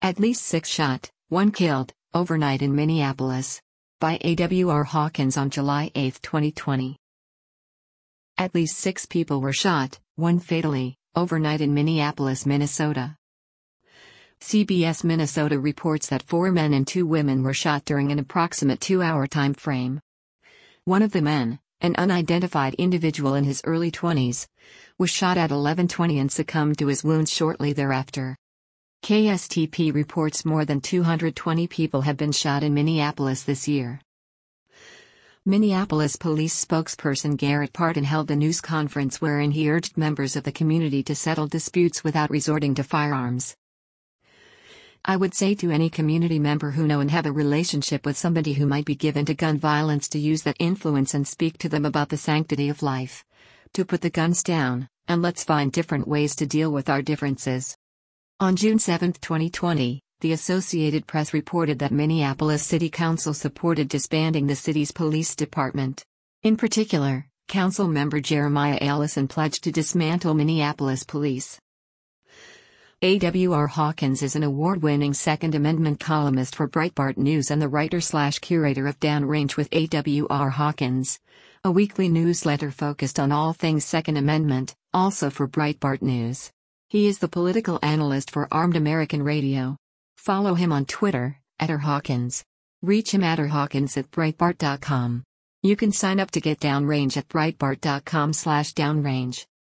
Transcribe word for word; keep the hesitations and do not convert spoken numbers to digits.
At least six shot, one killed, overnight in Minneapolis. By A W R Hawkins on July eighth, twenty twenty. At least six people were shot, one fatally, overnight in Minneapolis, Minnesota. C B S Minnesota reports that four men and two women were shot during an approximate two-hour time frame. One of the men, an unidentified individual in his early twenties, was shot at eleven twenty and succumbed to his wounds shortly thereafter. K S T P reports more than two hundred twenty people have been shot in Minneapolis this year. Minneapolis police spokesperson Garrett Parton held a news conference wherein he urged members of the community to settle disputes without resorting to firearms. I would say to any community member who know and have a relationship with somebody who might be given to gun violence to use that influence and speak to them about the sanctity of life. To put the guns down, and let's find different ways to deal with our differences. On June seventh, twenty twenty, the Associated Press reported that Minneapolis City Council supported disbanding the city's police department. In particular, council member Jeremiah Allison pledged to dismantle Minneapolis police. A W R Hawkins is an award-winning Second Amendment columnist for Breitbart News and the writer-slash-curator of Downrange with A W R Hawkins, a weekly newsletter focused on all things Second Amendment, also for Breitbart News. He is the political analyst for Armed American Radio. Follow him on Twitter, at R Hawkins. Reach him at r hawkins at breitbart dot com. You can sign up to get Downrange at breitbart dot com slash downrange.